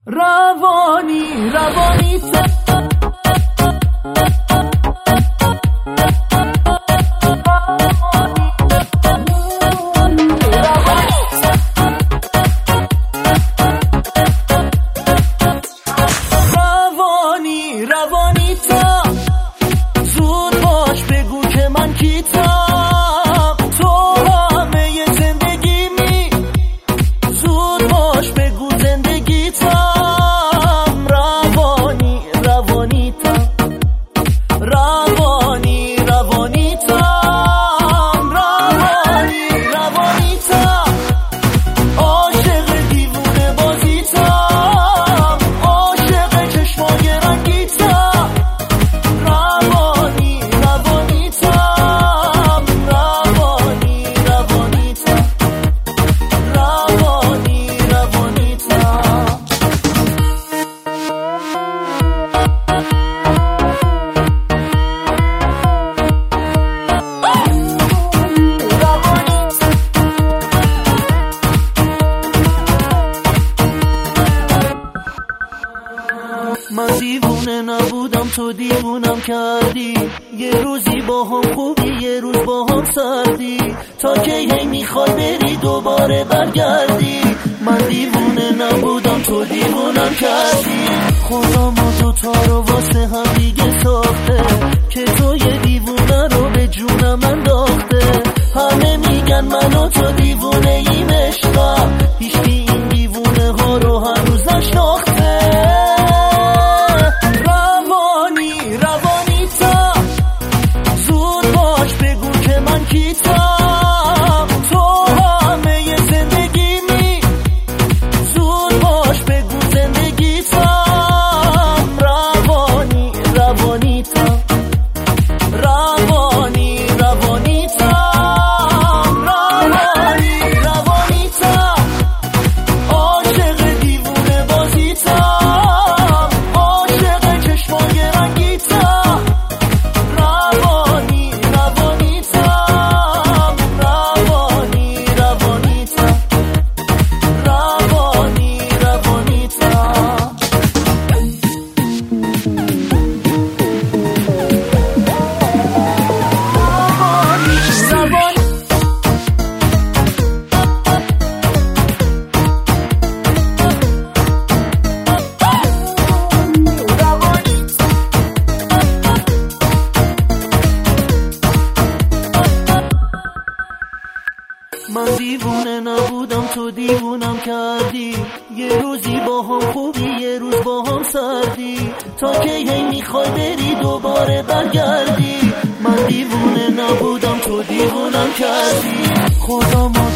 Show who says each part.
Speaker 1: روانی تا زود باش بگو که من کیتم، تو همه زندگیمی، زود باش بگو زندگیتم. روانی تا روانی تا عاشق دیوونه بازیتم، عاشق چشمای رنگیتم. روانی من دیوونه نبودم، تو دیوونم کردی. یه روزی با هم خوبی، یه روز با هم سردی، تا که هی میخوای بری دوباره برگردی. من دیوونه نبودم، تو دیوونم کردی. خدا ما دوتا رو واسه هم دیگه ساخته، که تو یه دیوونه رو به جونم انداخته. همه میگن من و تو دیوونه ایم عشقم، هیچکی این دیوونه ها رو هنوز نشناخته. کیتم، تو همه زندگیمی، زود باش بگو زندگیتم. روانی تا عاشق دیوونه بازیتم، عاشق چشمای رنگیتم. من دیوونه نبودم، تو دیوونم کردی. یه روزی با هم خوبی، یه روز با هم سردی، تا که هی میخوای بری دوباره برگردی. من دیوونه نبودم، تو دیوونم کردی. خدا ما